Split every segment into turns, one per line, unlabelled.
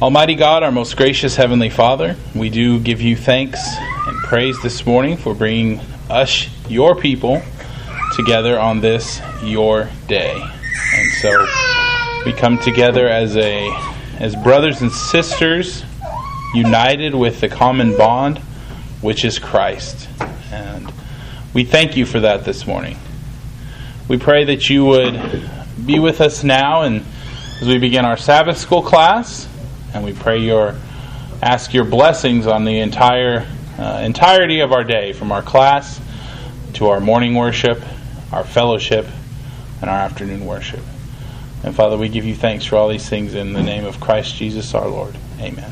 Almighty God, our most gracious Heavenly Father, we do give you thanks and praise this morning for bringing us, your people, together on this, your day. And so we come together as brothers and sisters, united with the common bond, which is Christ. And we thank you for that this morning. We pray that you would be with us now and as we begin our Sabbath school class. And we pray ask your blessings on the entirety of our day, from our class to our morning worship, our fellowship, and our afternoon worship. And Father, we give you thanks for all these things in the name of Christ Jesus our Lord. Amen.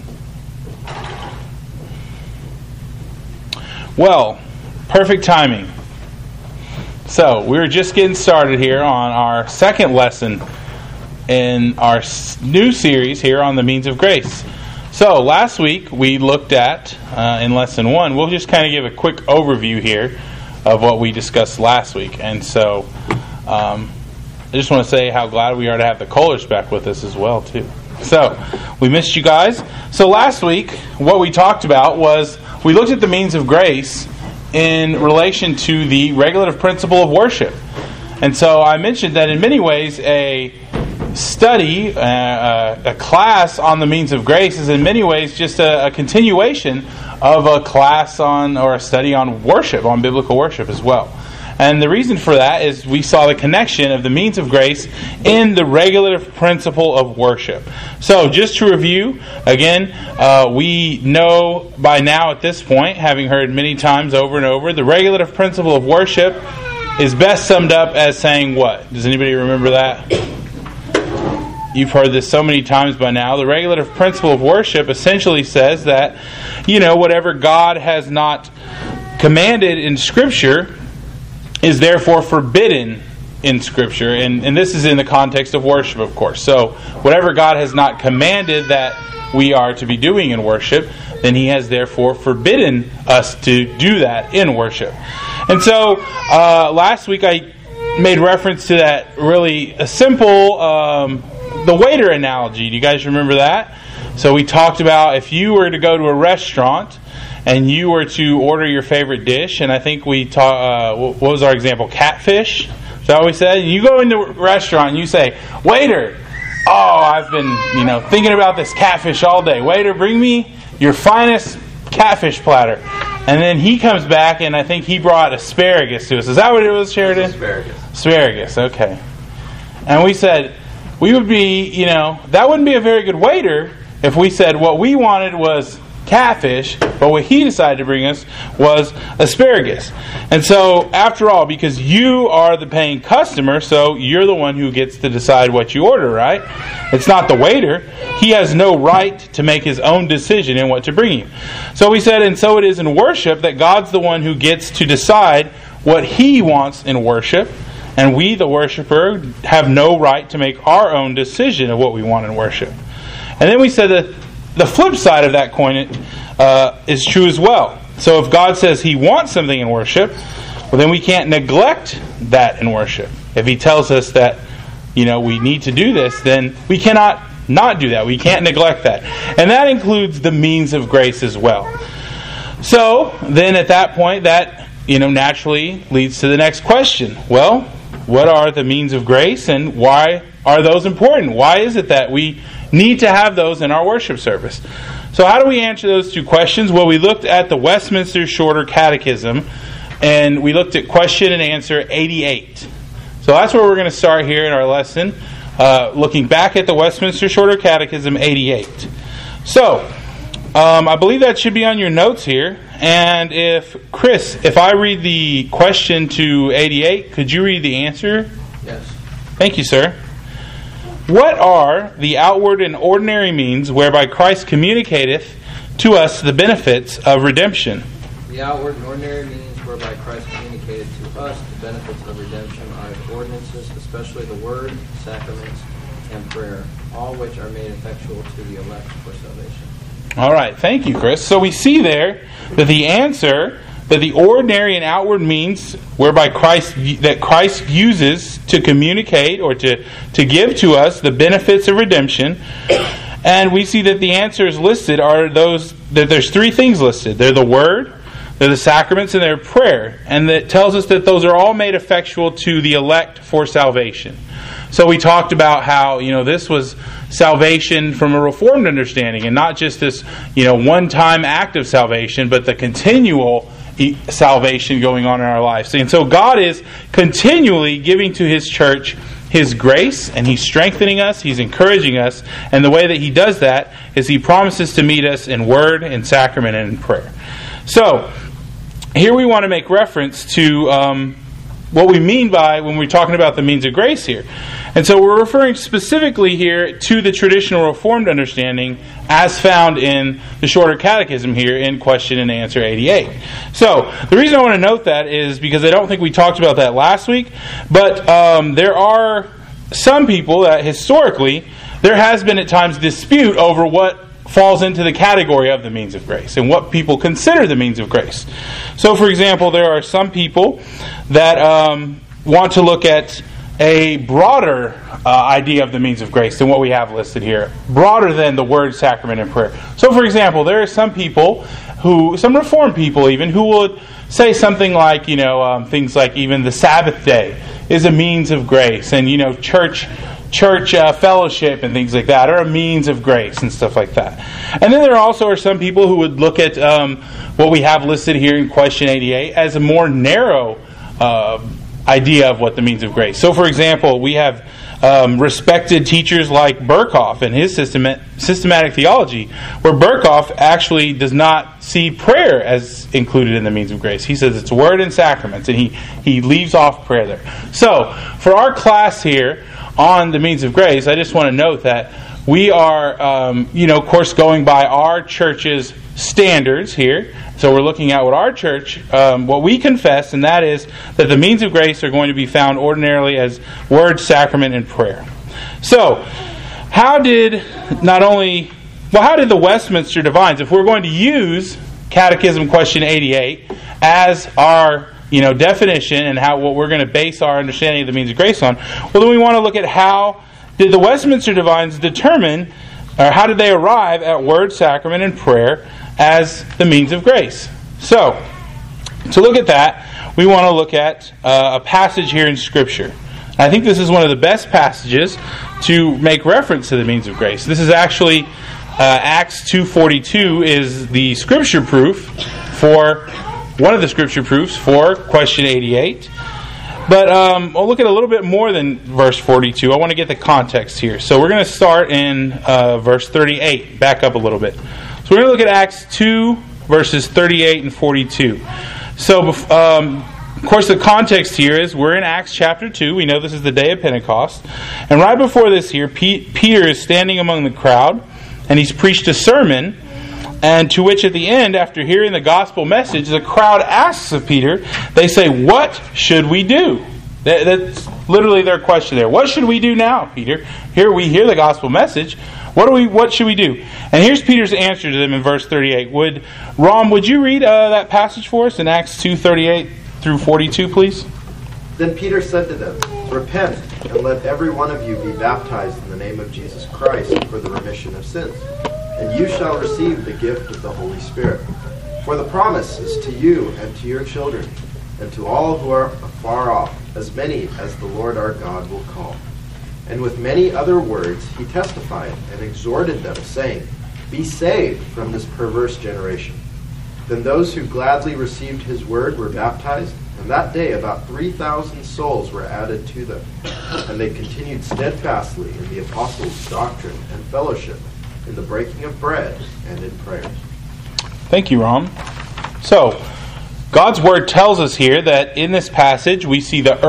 Well, perfect timing. So, we're just getting started here on our second lesson in our new series here on the means of grace. So last week we looked at, in lesson 1, we'll just kind of give a quick overview here of what we discussed last week. And so I just want to say how glad we are to have the Kohlers back with us as well too. So we missed you guys. So last week what we talked about was we looked at the means of grace in relation to the regulative principle of worship. And so I mentioned that in many ways a study, a class on the means of grace is in many ways just a continuation of a class on, or a study on worship, on biblical worship as well. And the reason for that is we saw the connection of the means of grace in the regulative principle of worship. So just to review, again, we know by now at this point, having heard many times over and over, the regulative principle of worship is best summed up as saying what? Does anybody remember that? You've heard this so many times by now. The regulative principle of worship essentially says that, whatever God has not commanded in Scripture is therefore forbidden in Scripture. And this is in the context of worship, of course. So, whatever God has not commanded that we are to be doing in worship, then He has therefore forbidden us to do that in worship. And so, last week I made reference to that really a simple the waiter analogy. Do you guys remember that? So we talked about if you were to go to a restaurant and you were to order your favorite dish, and I think we talked, what was our example? Catfish? Is that what we said? You go into a restaurant and you say, "Waiter, I've been thinking about this catfish all day. Waiter, bring me your finest catfish platter." And then he comes back and I think he brought asparagus to us. Is that what it was, Sheridan? Asparagus, okay. And we said, we would be, that wouldn't be a very good waiter if we said what we wanted was catfish, but what he decided to bring us was asparagus. And so, after all, because you are the paying customer, so you're the one who gets to decide what you order, right? It's not the waiter. He has no right to make his own decision in what to bring you. So we said, and so it is in worship, that God's the one who gets to decide what He wants in worship. And we, the worshiper, have no right to make our own decision of what we want in worship. And then we said that the flip side of that coin is true as well. So if God says He wants something in worship, well, then we can't neglect that in worship. If He tells us that, we need to do this, then we cannot not do that. We can't neglect that. And that includes the means of grace as well. So then at that point, that, naturally leads to the next question. Well, what are the means of grace and why are those important? Why is it that we need to have those in our worship service? So how do we answer those two questions? Well, we looked at the Westminster Shorter Catechism and we looked at question and answer 88. So that's where we're going to start here in our lesson, looking back at the Westminster Shorter Catechism 88. So, I believe that should be on your notes here. And if I read the question to 88, could you read the answer?
Yes.
Thank you, sir. What are the outward and ordinary means whereby Christ communicateth to us the benefits of redemption?
The outward and ordinary means whereby Christ communicated to us the benefits of redemption are the ordinances, especially the Word, sacraments, and prayer, all which are made effectual to the elect for salvation.
All right, thank you, Chris. So we see there that the answer, that the ordinary and outward means whereby Christ uses to communicate or to give to us the benefits of redemption, And we see that the answers listed are those, that there's three things listed. They're the Word, they're the sacraments, and they're prayer. And that tells us that those are all made effectual to the elect for salvation. So we talked about how, this was salvation from a Reformed understanding, and not just this, one-time act of salvation, but the continual salvation going on in our lives. And so God is continually giving to His church His grace, and He's strengthening us, He's encouraging us, and the way that He does that is He promises to meet us in word, in sacrament, and in prayer. So, here we want to make reference to what we mean by when we're talking about the means of grace here. And so we're referring specifically here to the traditional Reformed understanding as found in the Shorter Catechism here in question and answer 88. So the reason I want to note that is because I don't think we talked about that last week, but there are some people that historically there has been at times dispute over what falls into the category of the means of grace and what people consider the means of grace. So, for example, there are some people that want to look at a broader idea of the means of grace than what we have listed here, broader than the Word, sacrament, and prayer. So, for example, there are some people some Reformed people even, who would say something like, things like even the Sabbath day is a means of grace, and church fellowship and things like that are a means of grace and stuff like that. And then there also are some people who would look at what we have listed here in question 88 as a more narrow idea of what the means of grace. So, for example, we have respected teachers like Berkhoff and his systematic theology, where Berkhoff actually does not see prayer as included in the means of grace. He says it's word and sacraments, and he leaves off prayer there. So, for our class here on the means of grace, I just want to note that we are, of course, going by our church's standards here. So we're looking at what our church, what we confess, and that is that the means of grace are going to be found ordinarily as word, sacrament, and prayer. So, how did the Westminster Divines, if we're going to use Catechism question 88 as our definition and what we're going to base our understanding of the means of grace on, well, then we want to look at how did the Westminster Divines determine, or how did they arrive at word, sacrament, and prayer as the means of grace. So, to look at that, we want to look at a passage here in Scripture. I think this is one of the best passages to make reference to the means of grace. This is actually Acts 2:42 is the Scripture proof for one of the Scripture proofs for question 88. But we'll look at a little bit more than verse 42. I want to get the context here. So we're going to start in verse 38. Back up a little bit. So we're going to look at Acts 2, verses 38 and 42. So, of course, the context here is we're in Acts chapter 2. We know this is the day of Pentecost. And right before this here, Peter is standing among the crowd, and he's preached a sermon, and to which at the end, after hearing the gospel message, the crowd asks of Peter, they say, "What should we do?" That's literally their question there. What should we do now, Peter? Here we hear the gospel message. What should we do? And here's Peter's answer to them in verse 38. Would you read that passage for us in Acts 2:38 through 42, please?
Then Peter said to them, "Repent, and let every one of you be baptized in the name of Jesus Christ for the remission of sins, and you shall receive the gift of the Holy Spirit. For the promise is to you and to your children, and to all who are afar off, as many as the Lord our God will call." And with many other words he testified and exhorted them, saying, "Be saved from this perverse generation." Then those who gladly received his word were baptized, and that day about 3,000 souls were added to them. And they continued steadfastly in the apostles' doctrine and fellowship, in the breaking of bread and in prayers.
Thank you, Ram. So, God's Word tells us here that in this passage we see the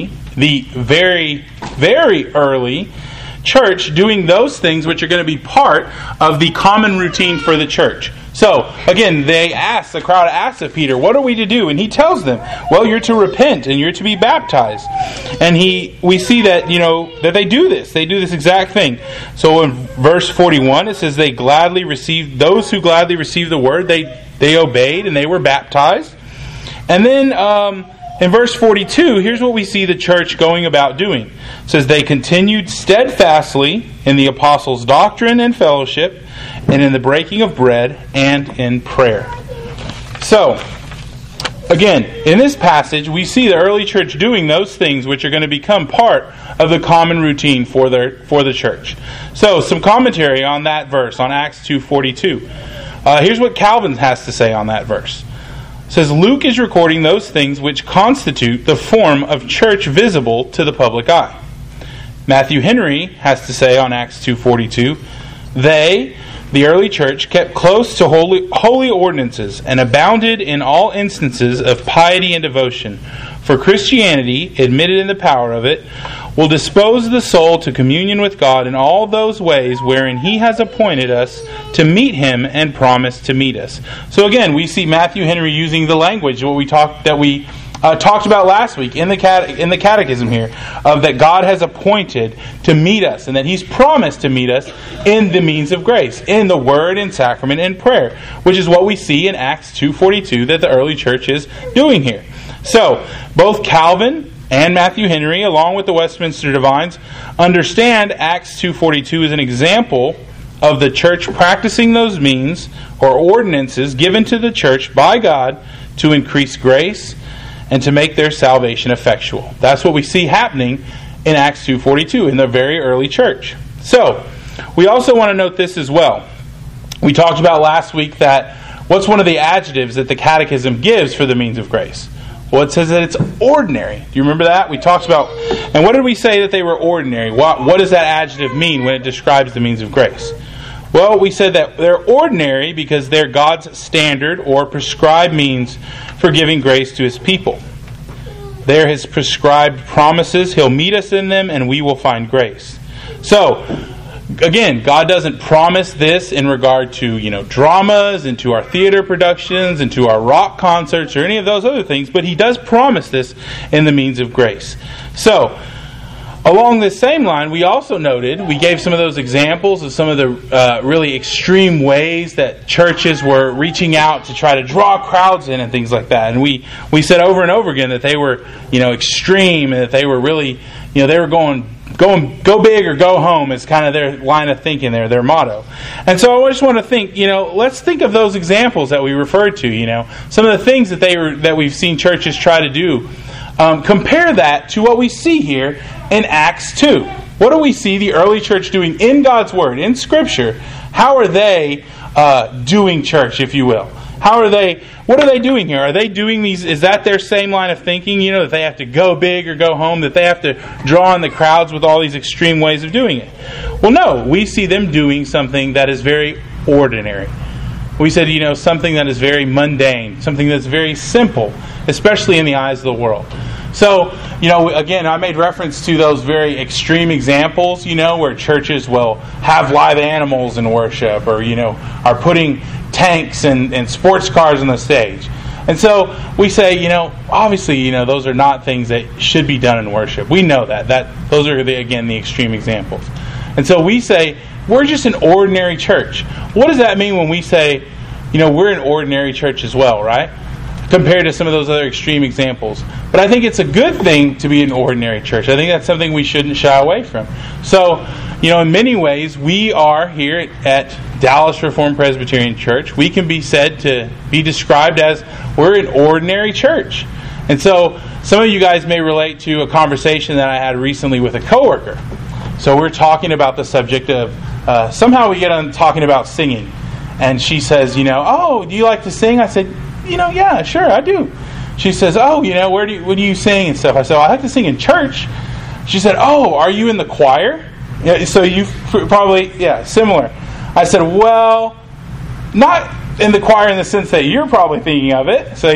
very, very early church doing those things which are going to be part of the common routine for the church. So, again, the crowd asks of Peter, what are we to do? And he tells them, well, you're to repent and you're to be baptized. And we see that, that they do this. They do this exact thing. So in verse 41, it says those who gladly received the word, they obeyed and they were baptized. And then in verse 42, here's what we see the church going about doing. It says, they continued steadfastly in the apostles' doctrine and fellowship, and in the breaking of bread, and in prayer. So, again, in this passage, we see the early church doing those things which are going to become part of the common routine for the church. So, some commentary on that verse, on Acts 2:42. Here's what Calvin has to say on that verse. It says, Luke is recording those things which constitute the form of church visible to the public eye. Matthew Henry has to say on Acts 2:42, they, the early church, kept close to holy ordinances and abounded in all instances of piety and devotion. For Christianity, admitted in the power of it, will dispose the soul to communion with God in all those ways wherein He has appointed us to meet Him and promised to meet us. So again, we see Matthew Henry using the language that we talked about last week in the catechism here, of that God has appointed to meet us, and that He's promised to meet us in the means of grace, in the Word and sacrament and prayer, which is what we see in Acts 2:42 that the early church is doing here. So, both Calvin and Matthew Henry, along with the Westminster Divines, understand Acts 2:42 as an example of the church practicing those means or ordinances given to the church by God to increase grace and to make their salvation effectual. That's what we see happening in Acts 2:42 in the very early church. So, we also want to note this as well. We talked about last week that what's one of the adjectives that the Catechism gives for the means of grace? Well, it says that it's ordinary. Do you remember that? We talked about, and what did we say that they were ordinary? What does that adjective mean when it describes the means of grace? Well, we said that they're ordinary because they're God's standard or prescribed means for giving grace to His people. They're His prescribed promises. He'll meet us in them and we will find grace. So, again, God doesn't promise this in regard to, dramas and to our theater productions and to our rock concerts or any of those other things, but He does promise this in the means of grace. So, along this same line, we also noted, we gave some of those examples of some of the really extreme ways that churches were reaching out to try to draw crowds in and things like that. And we said over and over again that they were, extreme, and that they were really, they were going go big or go home is kind of their line of thinking there, their motto. And so I just want to think, let's think of those examples that we referred to, some of the things that we've seen churches try to do. Compare that to what we see here in Acts 2. What do we see the early church doing in God's Word, in Scripture? How are they doing church, if you will? What are they doing here? Are they doing these, is that their same line of thinking, that they have to go big or go home, that they have to draw in the crowds with all these extreme ways of doing it? Well, no, we see them doing something that is very ordinary. We said, something that is very mundane, something that's very simple, especially in the eyes of the world. So, again, I made reference to those very extreme examples, where churches will have live animals in worship or, are putting tanks and sports cars on the stage. And so we say, obviously, those are not things that should be done in worship. We know that those are, the extreme examples. And so we say, we're just an ordinary church. What does that mean when we say, we're an ordinary church as well, right? Compared to some of those other extreme examples. But I think it's a good thing to be an ordinary church. I think that's something we shouldn't shy away from. So, in many ways, we are here at Dallas Reformed Presbyterian Church. We can be said to be described as we're an ordinary church. And so, some of you guys may relate to a conversation that I had recently with a coworker. So we're talking about the subject of, somehow we get on talking about singing. And she says, oh, do you like to sing? I said, yeah, sure, I do. She says, oh, what do you sing and stuff? I said, I like to sing in church. She said, oh, are you in the choir? Yeah, so you probably, similar. I said, well, not in the choir in the sense that you're probably thinking of it. So,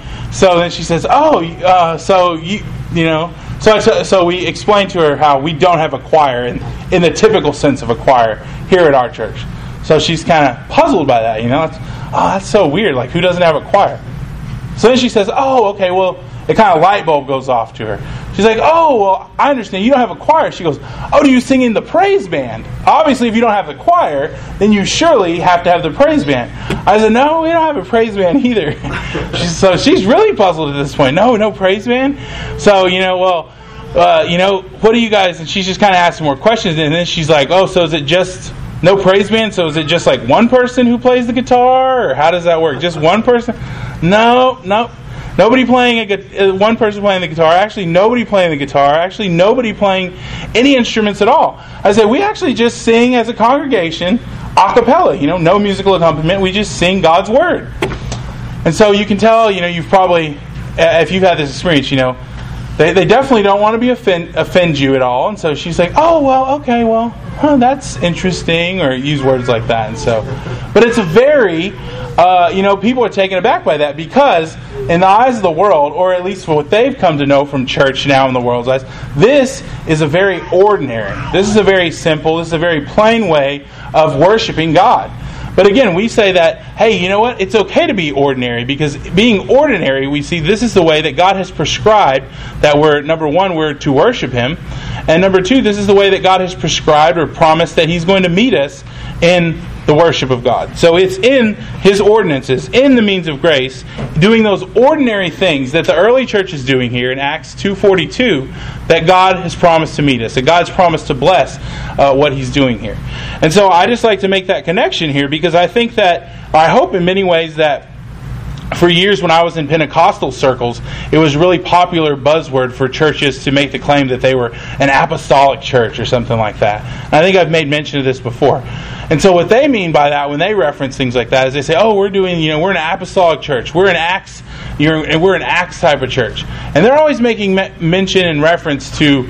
So then she says, oh, So we explained to her how we don't have a choir in the typical sense of a choir here at our church. So she's kind of puzzled by that, that's so weird. Like, who doesn't have a choir? So then she says, oh, okay, well, it kind of light bulb goes off to her. She She's like, oh, well, I understand. You don't have a choir. She goes, oh, do you sing in the praise band? Obviously, if you don't have the choir, then you surely have to have the praise band. I said, no, we don't have a praise band either. So she's really puzzled at this point. No praise band? So, what do you guys... And she's just kind of asking more questions. And then she's like, oh, so is it just... no praise band? So is it just like one person who plays the guitar? Or how does that work? Just one person? No. Nobody playing one person playing the guitar. Actually, nobody playing the guitar. Actually, nobody playing any instruments at all. I said, we actually just sing as a congregation a cappella. No musical accompaniment. We just sing God's Word. And so you can tell, you've probably, if you've had this experience, they definitely don't want to be offend you at all. And so she's like, oh, well, okay, well, that's interesting, or use words like that. And so, but it's a very, people are taken aback by that, because in the eyes of the world, or at least for what they've come to know from church now in the world's eyes, this is a very ordinary, this is a very simple, this is a very plain way of worshiping God. But again, we say that, hey, you know what? It's okay to be ordinary, because being ordinary, we see this is the way that God has prescribed that we're, number one, we're to worship Him. And number two, this is the way that God has prescribed or promised that He's going to meet us in the worship of God. So it's in His ordinances, in the means of grace, doing those ordinary things that the early church is doing here in Acts 2:42, that God has promised to meet us, that God's promised to bless what He's doing here. And so I just like to make that connection here, because I think that, I hope in many ways that for years when I was in Pentecostal circles, it was a really popular buzzword for churches to make the claim that they were an apostolic church or something like that. And I think I've made mention of this before. And so what they mean by that when they reference things like that is they say, oh, we're an apostolic church. We're an Acts, we're an Acts type of church. And they're always making mention and reference to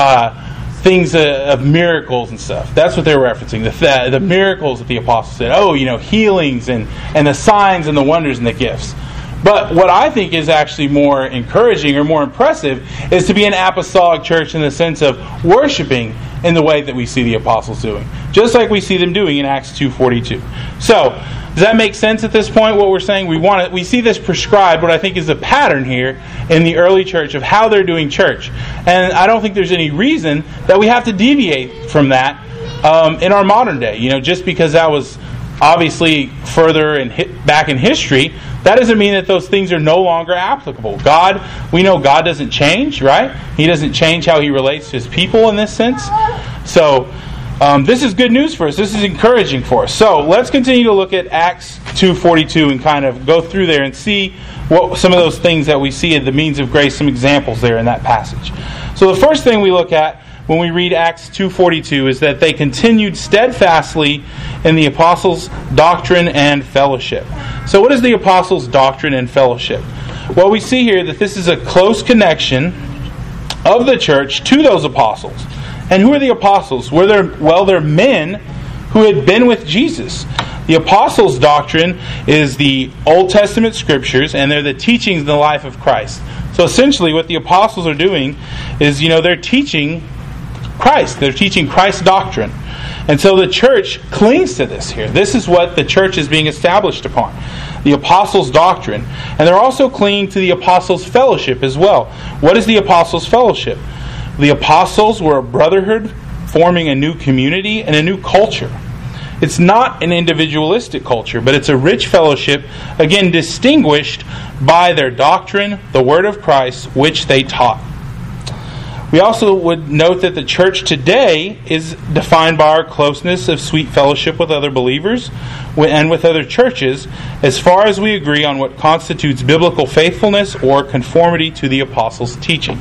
things of miracles and stuff. That's what they're referencing. The miracles that the apostles said. Oh, healings and the signs and the wonders and the gifts. But what I think is actually more encouraging or more impressive is to be an apostolic church in the sense of worshiping in the way that we see the apostles doing. Just like we see them doing in Acts 2:42. So, does that make sense at this point, what we're saying? We see this prescribed, what I think is a pattern here in the early church of how they're doing church. And I don't think there's any reason that we have to deviate from that in our modern day. Just because that was obviously further and back in history, that doesn't mean that those things are no longer applicable. We know God doesn't change, right? He doesn't change how He relates to His people in this sense. So, this is good news for us. This is encouraging for us. So, let's continue to look at Acts 2:42 and kind of go through there and see what some of those things that we see in the means of grace, some examples there in that passage. So, the first thing we look at when we read Acts 2:42 is that they continued steadfastly in the apostles' doctrine and fellowship. So what is the apostles' doctrine and fellowship? Well, we see here that this is a close connection of the church to those apostles. And who are the apostles? They're men who had been with Jesus. The apostles' doctrine is the Old Testament scriptures, and they're the teachings in the life of Christ. So essentially what the apostles are doing is, they're teaching Christ. They're teaching Christ's doctrine. And so the church clings to this here. This is what the church is being established upon. The apostles' doctrine. And they're also clinging to the apostles' fellowship as well. What is the apostles' fellowship? The apostles were a brotherhood forming a new community and a new culture. It's not an individualistic culture, but it's a rich fellowship, again, distinguished by their doctrine, the word of Christ, which they taught. We also would note that the church today is defined by our closeness of sweet fellowship with other believers and with other churches, as far as we agree on what constitutes biblical faithfulness or conformity to the apostles' teaching.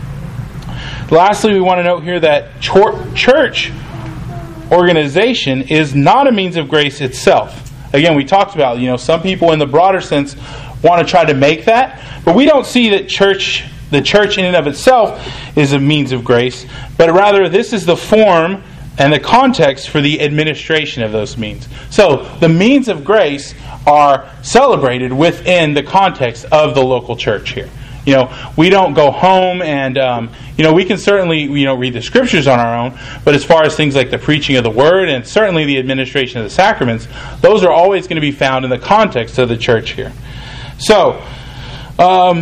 Lastly, we want to note here that church organization is not a means of grace itself. Again, we talked about, some people in the broader sense want to try to make that, but we don't see that the church in and of itself is a means of grace, but rather this is the form and the context for the administration of those means. So the means of grace are celebrated within the context of the local church here. We don't go home and, we can certainly, read the scriptures on our own, but as far as things like the preaching of the word and certainly the administration of the sacraments, those are always going to be found in the context of the church here. So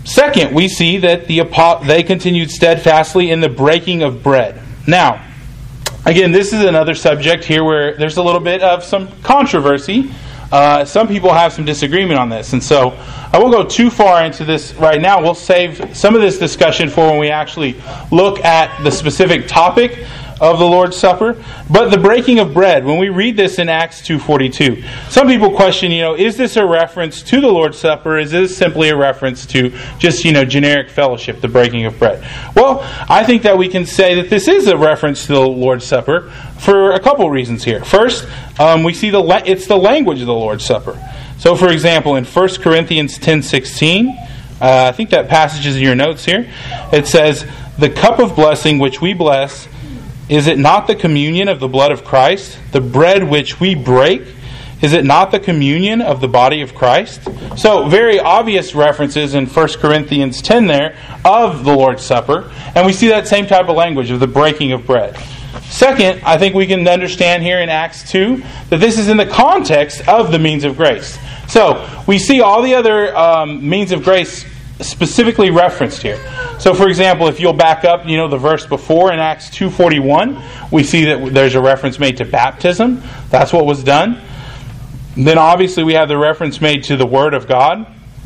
Second, we see that they continued steadfastly in the breaking of bread. Now, again, this is another subject here where there's a little bit of some controversy. Some people have some disagreement on this, and so I won't go too far into this right now. We'll save some of this discussion for when we actually look at the specific topic of the Lord's Supper. But the breaking of bread, when we read this in Acts 2:42, some people question, is this a reference to the Lord's Supper? Is this simply a reference to just, generic fellowship, the breaking of bread? Well, I think that we can say that this is a reference to the Lord's Supper for a couple reasons here. First, we see it's the language of the Lord's Supper. So, for example, in 1 Corinthians 10:16, I think that passage is in your notes here. It says, "The cup of blessing which we bless, is it not the communion of the blood of Christ? The bread which we break, is it not the communion of the body of Christ?" So, very obvious references in 1 Corinthians 10 there of the Lord's Supper. And we see that same type of language of the breaking of bread. Second, I think we can understand here in Acts 2 that this is in the context of the means of grace. So, we see all the other means of grace specifically referenced here. So, for example, if you'll back up, the verse before in Acts 2:41, we see that there's a reference made to baptism. That's what was done. Then, obviously, we have the reference made to the Word of God.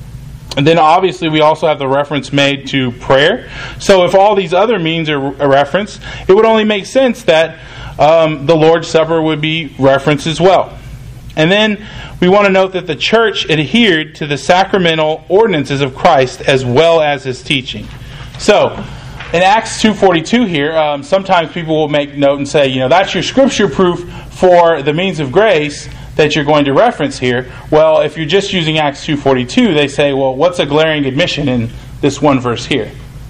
And then, obviously, we also have the reference made to prayer. So, if all these other means are referenced, it would only make sense that the Lord's Supper would be referenced as well. And then we want to note that the church adhered to the sacramental ordinances of Christ as well as His teaching. So, in Acts 2:42 here, sometimes people will make note and say, that's your scripture proof for the means of grace that you're going to reference here. Well, if you're just using Acts 2:42, they say, well, what's a glaring admission in this one verse here?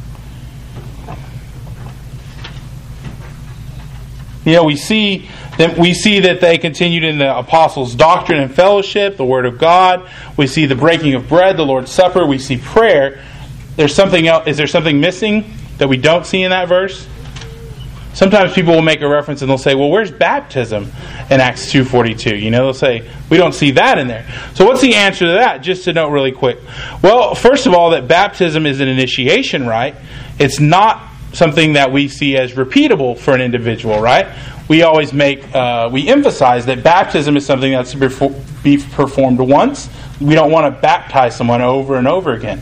We see that they continued in the apostles' doctrine and fellowship, the Word of God. We see the breaking of bread, the Lord's Supper. We see prayer. There's something else. Is there something missing that we don't see in that verse? Sometimes people will make a reference and they'll say, well, where's baptism in Acts 2:42? They'll say, we don't see that in there. So what's the answer to that? Just to note really quick. Well, first of all, that baptism is an initiation rite. It's not something that we see as repeatable for an individual, right? We always we emphasize that baptism is something that's to be performed once. We don't want to baptize someone over and over again.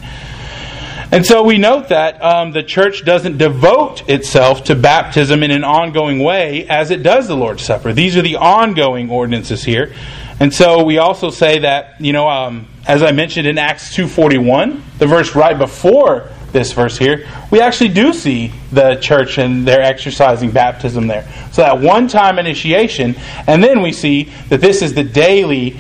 And so we note that the church doesn't devote itself to baptism in an ongoing way as it does the Lord's Supper. These are the ongoing ordinances here. And so we also say that, as I mentioned in Acts 2:41, the verse right before this verse here, we actually do see the church and they're exercising baptism there. So that one-time initiation, and then we see that this is the daily,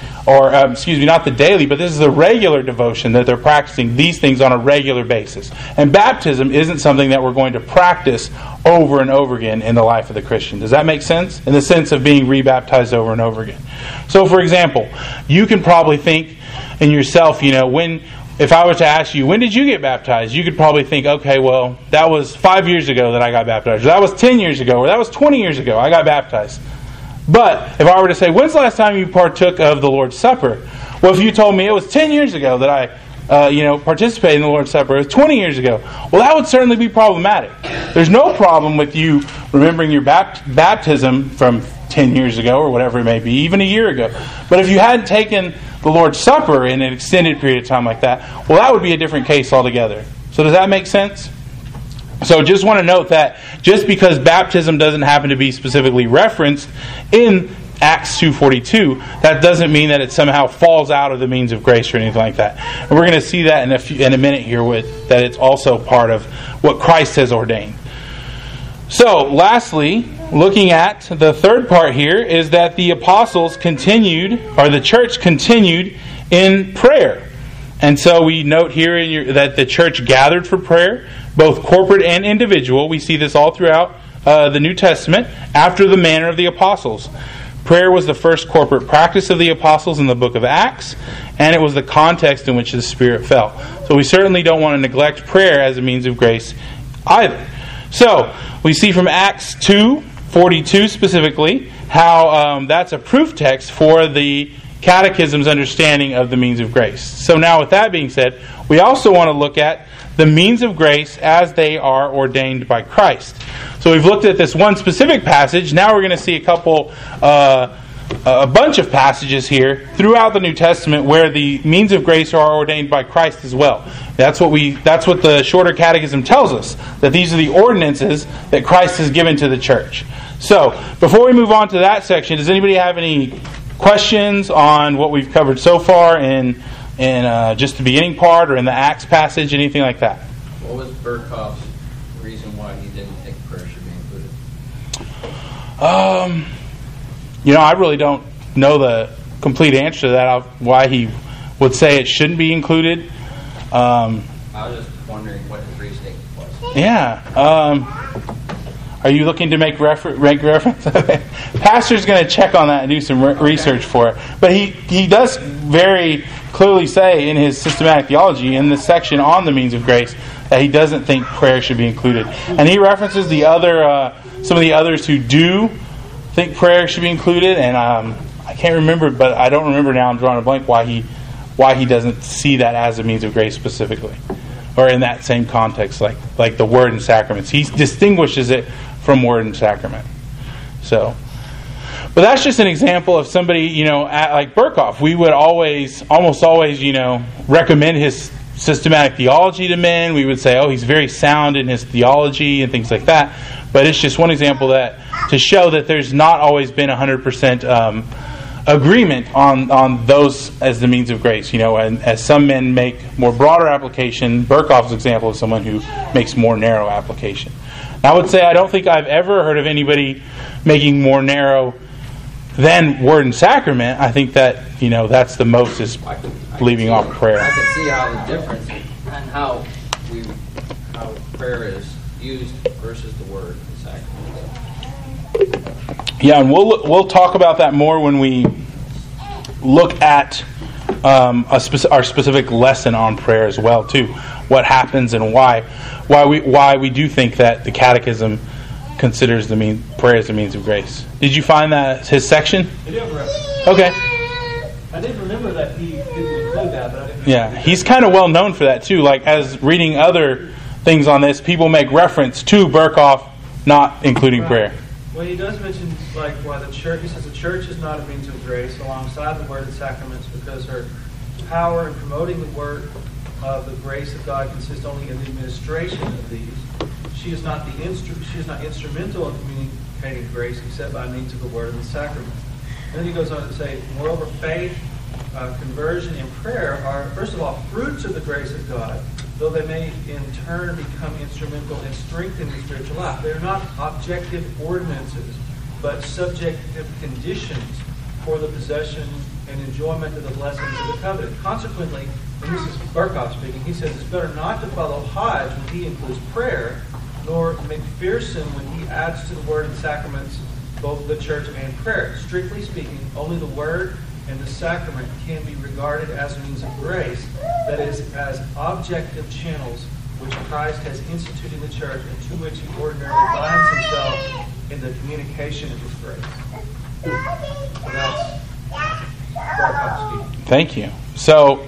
not the daily, but this is the regular devotion that they're practicing these things on a regular basis. And baptism isn't something that we're going to practice over and over again in the life of the Christian. Does that make sense? In the sense of being rebaptized over and over again. So, for example, you can probably think in yourself, if I were to ask you, when did you get baptized? You could probably think, okay, well, that was 5 years ago that I got baptized. Or that was 10 years ago. Or that was 20 years ago I got baptized. But if I were to say, when's the last time you partook of the Lord's Supper? Well, if you told me it was 10 years ago that I participated in the Lord's Supper, it was 20 years ago, well, that would certainly be problematic. There's no problem with you remembering your baptism from 10 years ago or whatever it may be, even a year ago. But if you hadn't taken the Lord's Supper in an extended period of time like that, well, that would be a different case altogether. So does that make sense? So just want to note that just because baptism doesn't happen to be specifically referenced in Acts 2:42, that doesn't mean that it somehow falls out of the means of grace or anything like that. And we're going to see that in a minute here that it's also part of what Christ has ordained. So, lastly, looking at the third part here is that the apostles continued, or the church continued in prayer. And so we note here that the church gathered for prayer, both corporate and individual. We see this all throughout the New Testament, after the manner of the apostles. Prayer was the first corporate practice of the apostles in the book of Acts, and it was the context in which the Spirit fell. So we certainly don't want to neglect prayer as a means of grace either. So, we see from Acts 2:42 specifically how that's a proof text for the Catechism's understanding of the means of grace. So now with that being said, we also want to look at the means of grace as they are ordained by Christ. So we've looked at this one specific passage. Now we're going to see a bunch of passages here throughout the New Testament where the means of grace are ordained by Christ as well. That's what the Shorter Catechism tells us, that these are the ordinances that Christ has given to the church. So, before we move on to that section, does anybody have any questions on what we've covered so far in just the beginning part or in the Acts passage, anything like that?
What was Berkhoff's reason why he didn't think prayer should be included?
I really don't know the complete answer to that, why he would say it shouldn't be included.
I was just wondering what his reasoning was.
Yeah. Are you looking to make reference? Pastor's going to check on that and do some research for it. But he does very clearly say in his systematic theology, in the section on the means of grace, that he doesn't think prayer should be included. And he references some of the others who do think prayer should be included. And I can't remember, but I don't remember now. I'm drawing a blank why he doesn't see that as a means of grace specifically, or in that same context, like the word and sacraments. He distinguishes it from word and sacrament. So, but that's just an example of somebody, like Berkhoff. We would almost always, recommend his systematic theology to men. We would say, oh, he's very sound in his theology and things like that. But it's just one example to show that there's not always been 100% agreement on those as the means of grace. And as some men make more broader application, Berkhoff's example is someone who makes more narrow application. I would say I don't think I've ever heard of anybody making more narrow than word and sacrament. I think that that's the most is leaving off prayer.
I can see how the difference and how prayer is used versus the word and sacrament.
Yeah, and we'll talk about that more when we look at our specific lesson on prayer as well too. What happens and why we do think that the Catechism considers prayer as the means of grace. Did you find that his section?
I did remember.
Okay.
I did remember that he didn't include that, but I didn't.
Yeah, he's kind of well known for that too. Like as reading other things on this, people make reference to Berkhoff not including prayer.
Well, he does mention why the church. He says the church is not a means of grace alongside the word and sacraments because her power in promoting the word of the grace of God consists only in the administration of these. She is not instrumental in communicating grace except by means of the word and the sacrament. And then he goes on to say, moreover, faith, conversion, and prayer are, first of all, fruits of the grace of God, though they may in turn become instrumental in strengthening the spiritual life. They are not objective ordinances, but subjective conditions for the possession and enjoyment of the blessings of the covenant. Consequently, and this is Berkhoff speaking, he says it's better not to follow Hodge when he includes prayer, nor McPherson when he adds to the word and sacraments both the church and prayer. Strictly speaking, only the word and the sacrament can be regarded as means of grace, that is, as objective channels which Christ has instituted in the church and to which he ordinarily binds himself in the communication of his grace. So that's Berkhoff speaking.
Thank you. So,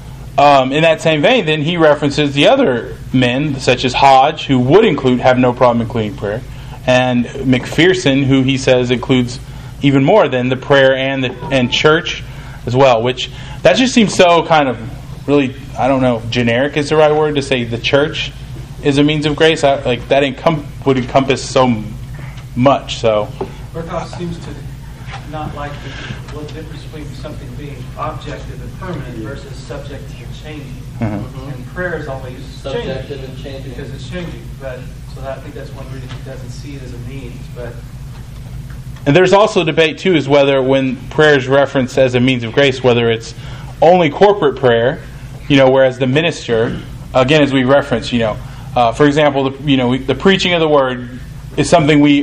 in that same vein, then he references the other men, such as Hodge, who would have no problem including prayer, and McPherson, who he says includes even more than the prayer and church as well. Which that just seems so kind of really, I don't know, generic is the right word to say. The church is a means of grace. That would encompass so much. So
Berkhoff seems to not like the difference between something being objective and permanent versus subjective and changing.
Mm-hmm.
And prayer is always
Subjective and changing.
because it's changing. But so I think that's one reason he doesn't see it as a means.
And there's also debate too, is whether when prayer is referenced as a means of grace, whether it's only corporate prayer, whereas the minister, again, as we referenced, for example, the preaching of the word is something we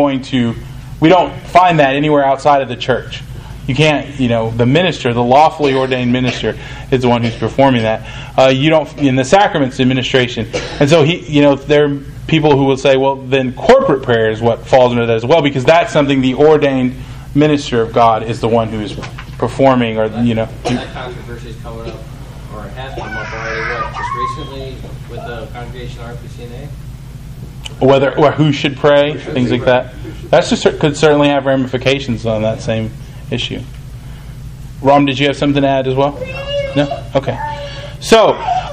don't find that anywhere outside of the church. You can't, the minister, the lawfully ordained minister, is the one who's performing that. You don't in the sacraments administration, and so there are people who will say, well, then corporate prayer is what falls under that as well, because that's something the ordained minister of God is the one who is performing, or
that controversy is coming up or have come up already, just recently with the congregation RPCNA?
Whether or who should pray, things like that. That could certainly have ramifications on that same issue. Rom, did you have something to add as well? No? Okay. So,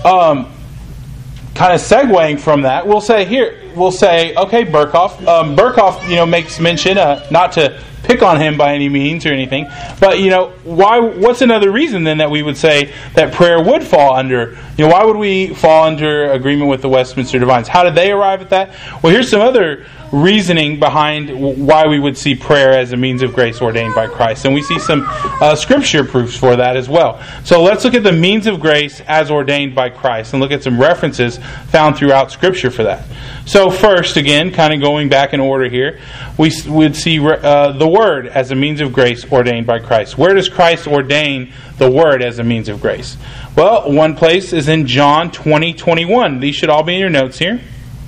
kind of segueing from that, we'll say, okay, Berkhoff. Berkhoff, makes mention, not to pick on him by any means or anything, but, what's another reason then that we would say that prayer would fall under, why would we fall under agreement with the Westminster Divines? How did they arrive at that? Well, here's some other reasoning behind why we would see prayer as a means of grace ordained by Christ. And we see some scripture proofs for that as well. So let's look at the means of grace as ordained by Christ and look at some references found throughout Scripture for that. So first, again, kind of going back in order here, we would see the Word as a means of grace ordained by Christ. Where does Christ ordain the Word as a means of grace? Well, one place is in John 20:21. These should all be in your notes here.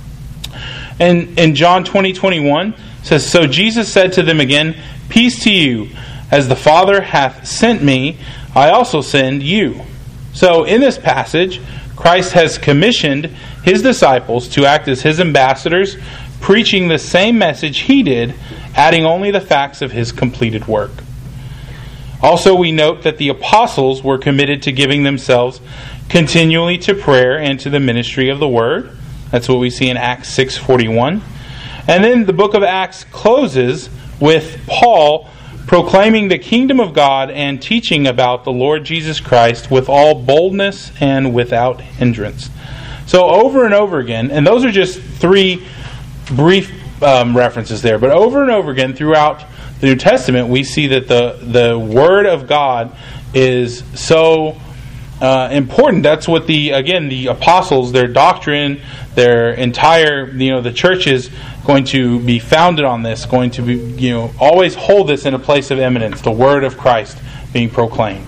And in John 20:21 says, "So Jesus said to them again, Peace to you. As the Father hath sent me, I also send you." So in this passage, Christ has commissioned His disciples to act as His ambassadors, preaching the same message He did, adding only the facts of His completed work. Also, we note that the apostles were committed to giving themselves continually to prayer and to the ministry of the Word. That's what we see in Acts 6:41. And then the book of Acts closes with Paul proclaiming the kingdom of God and teaching about the Lord Jesus Christ with all boldness and without hindrance. So over and over again, and those are just three brief references there, but over and over again throughout the New Testament, we see that the Word of God is so important. That's what the apostles, their doctrine, their entire, the church is going to be founded on this, going to be, always hold this in a place of eminence, the Word of Christ being proclaimed.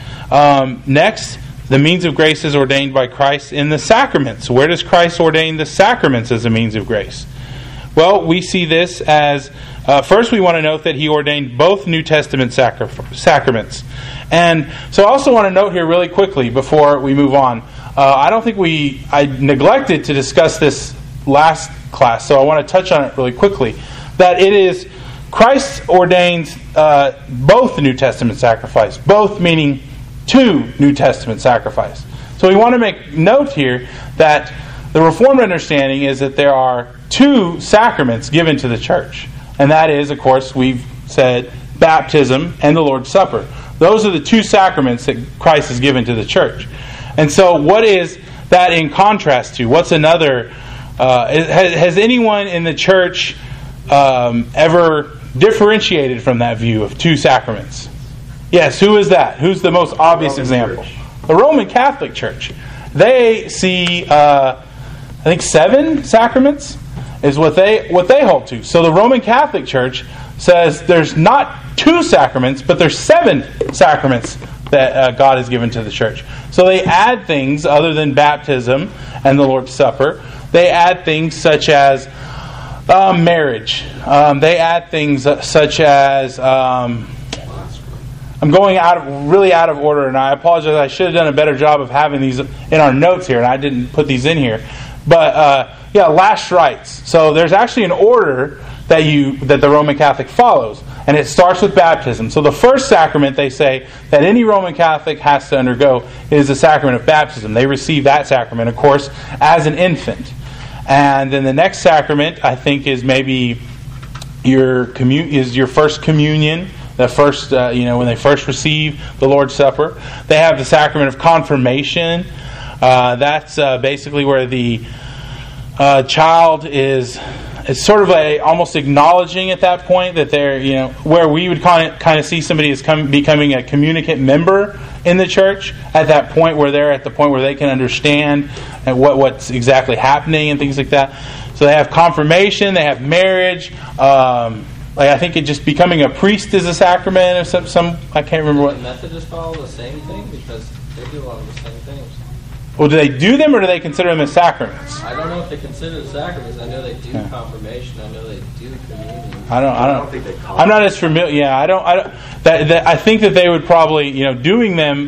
Next, the means of grace is ordained by Christ in the sacraments. Where does Christ ordain the sacraments as a means of grace? Well, we see this as, first we want to note that He ordained both New Testament sacraments. And so I also want to note here really quickly before we move on, I don't think I neglected to discuss this last class, so I want to touch on it really quickly, that it is Christ ordains both the New Testament sacrifice, both meaning two New Testament sacrifice. So we want to make note here that the Reformed understanding is that there are two sacraments given to the church. And that is, of course, we've said baptism and the Lord's Supper. Those are the two sacraments that Christ has given to the church. And so what is that in contrast to? What's another... has anyone in the church ever differentiated from that view of two sacraments? Yes, who is that? Who's the most obvious example? The Roman Catholic Church. They see, I think 7 sacraments is what they hold to. So the Roman Catholic Church says there's not 2 sacraments, but there's 7 sacraments that God has given to the church. So they add things other than baptism and the Lord's Supper. They add things such as marriage. They add things such as... I'm going really out of order, and I apologize. I should have done a better job of having these in our notes here, and I didn't put these in here. But last rites. So there's actually an order that the Roman Catholic follows, and it starts with baptism. So the first sacrament they say that any Roman Catholic has to undergo is the sacrament of baptism. They receive that sacrament, of course, as an infant. And then the next sacrament, I think, is maybe your first communion. The first, when they first receive the Lord's Supper. They have the sacrament of confirmation. That's basically where the child is sort of almost acknowledging at that point that they're, where we would kind of see somebody as becoming a communicant member in the church at that point where they're at the point where they can understand what's exactly happening and things like that. So they have confirmation, they have marriage. I think it just becoming a priest is a sacrament or some I can't remember what.
The Methodists follow the same thing because they do a lot of the same things.
Well, do they do them or do they consider them as sacraments?
I don't know if they consider the sacraments. I know they do confirmation. I know they do communion.
I don't think they call
I'm not as familiar. Yeah, I don't. I think that they would probably, doing them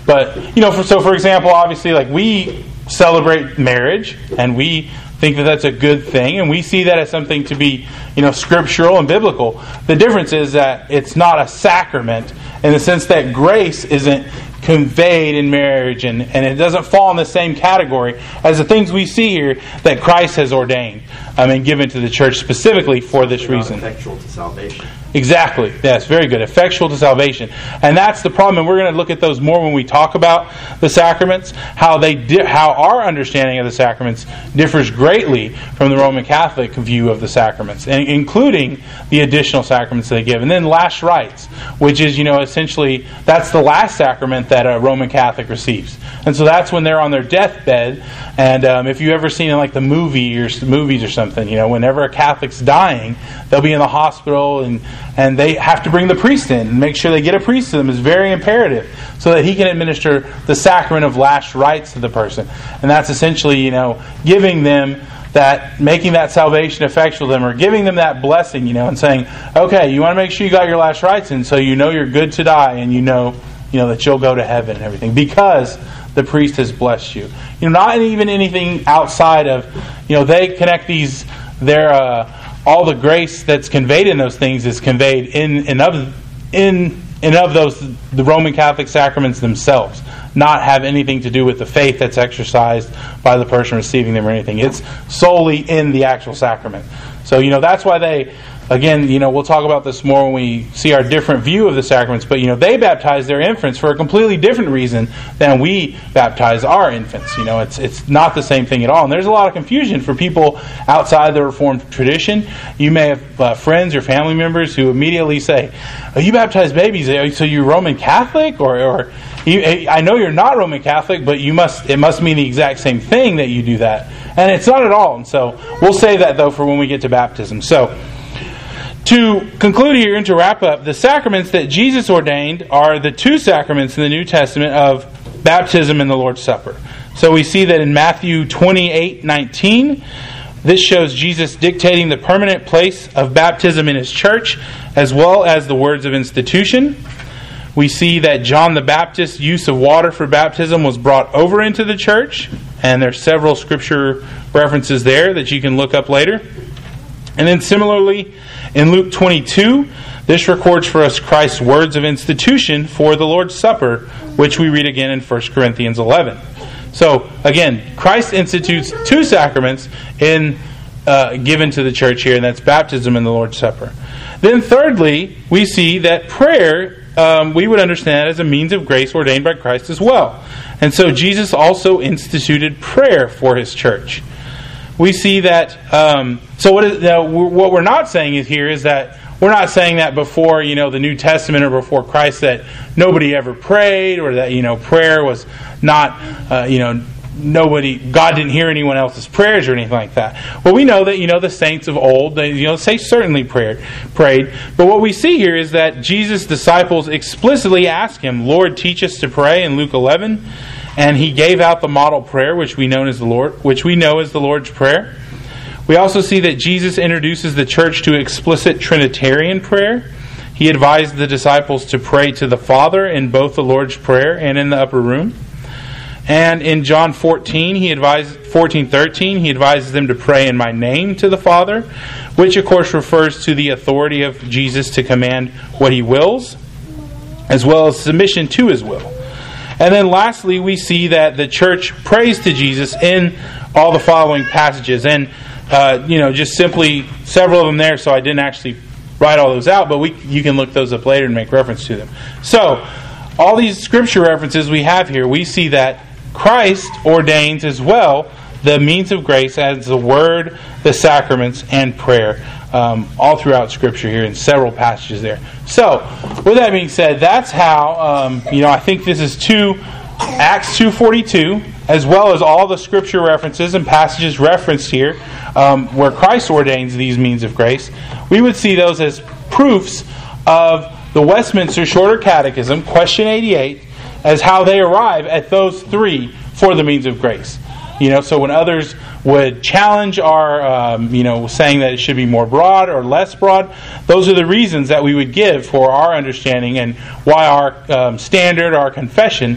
But, for example, obviously, like we celebrate marriage, and we think that that's a good thing, and we see that as something to be, scriptural and biblical. The difference is that it's not a sacrament in the sense that grace isn't conveyed in marriage, and it doesn't fall in the same category as the things we see here that Christ has ordained and given to the church specifically for this reason.
Effectual to salvation.
Exactly. Yes, very good. Effectual to salvation. And that's the problem, and we're going to look at those more when we talk about the sacraments, how our understanding of the sacraments differs greatly from the Roman Catholic view of the sacraments, including the additional sacraments they give. And then last rites, which is, essentially, that's the last sacrament that a Roman Catholic receives. And so that's when they're on their deathbed, and if you've ever seen like the movies or something, whenever a Catholic's dying, they'll be in the hospital, and they have to bring the priest in and make sure they get a priest to them is very imperative so that he can administer the sacrament of last rites to the person. And that's essentially, giving them that, making that salvation effectual to them, or giving them that blessing, and saying, okay, you want to make sure you got your last rites in so you're good to die, and that you'll go to heaven and everything because the priest has blessed you. Not even anything outside of, they connect these, all the grace that's conveyed in those things is conveyed in of those, the Roman Catholic sacraments themselves, not have anything to do with the faith that's exercised by the person receiving them or anything. It's solely in the actual sacrament. So, that's why they, again, we'll talk about this more when we see our different view of the sacraments, but, they baptize their infants for a completely different reason than we baptize our infants. It's not the same thing at all. And there's a lot of confusion for people outside the Reformed tradition. You may have friends or family members who immediately say, oh, you baptize babies, so you're Roman Catholic? Or I know you're not Roman Catholic, but it must mean the exact same thing that you do that. And it's not at all. And so we'll save that, though, for when we get to baptism. So, to conclude here and to wrap up, the sacraments that Jesus ordained are the two sacraments in the New Testament of baptism and the Lord's Supper. So we see that in Matthew 28:19, this shows Jesus dictating the permanent place of baptism in His church, as well as the words of institution. We see that John the Baptist's use of water for baptism was brought over into the church, and there's several scripture references there that you can look up later. And then similarly, in Luke 22, this records for us Christ's words of institution for the Lord's Supper, which we read again in 1 Corinthians 11. So, again, Christ institutes two sacraments given to the church here, and that's baptism and the Lord's Supper. Then thirdly, we see that prayer, we would understand as a means of grace ordained by Christ as well. And so Jesus also instituted prayer for His church. We see that, what we're not saying here is that we're not saying that before, the New Testament or before Christ that nobody ever prayed, or that, prayer was not, God didn't hear anyone else's prayers or anything like that. Well, we know that, the saints of old, they certainly prayed. But what we see here is that Jesus' disciples explicitly asked Him, Lord, teach us to pray, in Luke 11. And He gave out the model prayer, which we know as the Lord's Prayer. We also see that Jesus introduces the church to explicit Trinitarian prayer. He advised the disciples to pray to the Father in both the Lord's Prayer and in the upper room. And in John 14:13, He advises them to pray in my name to the Father, which of course refers to the authority of Jesus to command what He wills, as well as submission to His will. And then lastly, we see that the church prays to Jesus in all the following passages. And, just simply several of them there, so I didn't actually write all those out, but you can look those up later and make reference to them. So, all these scripture references we have here, we see that Christ ordains as well the means of grace as the Word, the sacraments, and prayer. All throughout Scripture here in several passages there. So, with that being said, that's how, I think this is Acts 2:42, as well as all the Scripture references and passages referenced here, where Christ ordains these means of grace. We would see those as proofs of the Westminster Shorter Catechism, question 88, as how they arrive at those three for the means of grace. So when others would challenge our, saying that it should be more broad or less broad, those are the reasons that we would give for our understanding and why our standard, our confession,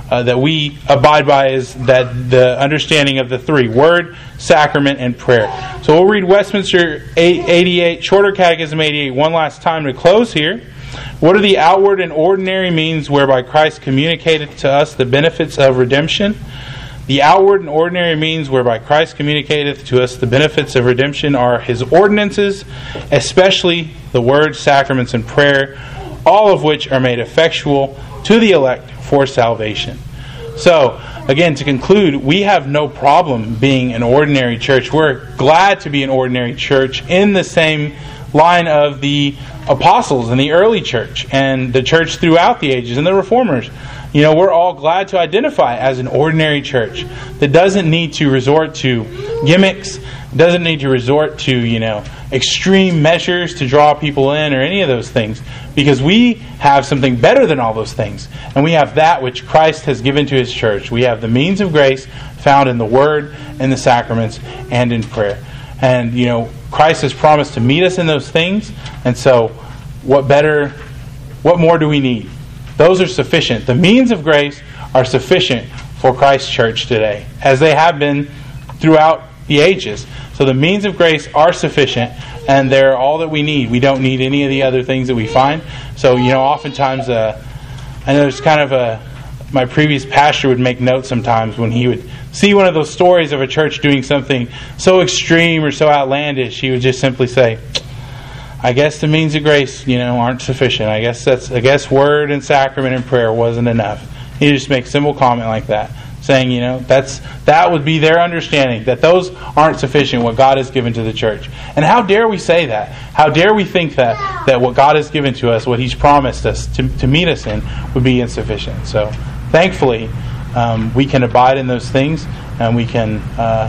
that we abide by is that the understanding of the three: word, sacrament, and prayer. So we'll read Westminster 88, Shorter Catechism 88, one last time to close here. What are the outward and ordinary means whereby Christ communicated to us the benefits of redemption? The outward and ordinary means whereby Christ communicateth to us the benefits of redemption are His ordinances, especially the word, sacraments, and prayer, all of which are made effectual to the elect for salvation. So, again, to conclude, we have no problem being an ordinary church. We're glad to be an ordinary church in the same line of the apostles and the early church and the church throughout the ages and the reformers. You know, we're all glad to identify as an ordinary church that doesn't need to resort to gimmicks, doesn't need to resort to, extreme measures to draw people in or any of those things, because we have something better than all those things. And we have that which Christ has given to His church. We have the means of grace found in the Word, in the sacraments, and in prayer. And, Christ has promised to meet us in those things. And so, what more do we need? Those are sufficient. The means of grace are sufficient for Christ's church today, as they have been throughout the ages. So the means of grace are sufficient, and they're all that we need. We don't need any of the other things that we find. So, oftentimes, I know there's kind of my previous pastor would make notes sometimes when he would see one of those stories of a church doing something so extreme or so outlandish. He would just simply say, I guess the means of grace, aren't sufficient. I guess word and sacrament and prayer wasn't enough. He just makes a simple comment like that, saying, that would be their understanding, that those aren't sufficient, what God has given to the church. And how dare we say that? How dare we think that what God has given to us, what He's promised us to meet us in, would be insufficient. So, thankfully, we can abide in those things, and we can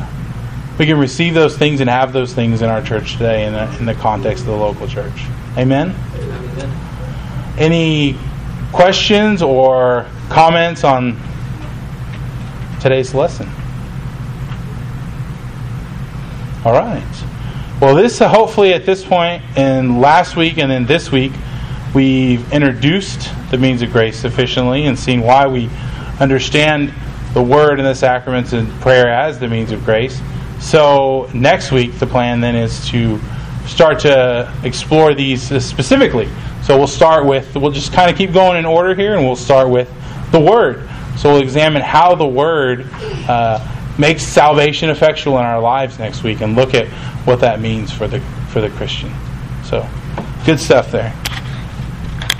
receive those things and have those things in our church today in the context of the local church. Amen?
Amen.
Any questions or comments on today's lesson? All right. Well, hopefully at this point, in last week and then this week, we've introduced the means of grace sufficiently and seen why we understand the Word and the sacraments and prayer as the means of grace. So next week, the plan then is to start to explore these specifically. So we'll just kind of keep going in order here, and we'll start with the Word. So we'll examine how the Word makes salvation effectual in our lives next week, and look at what that means for the Christian. So, good stuff there.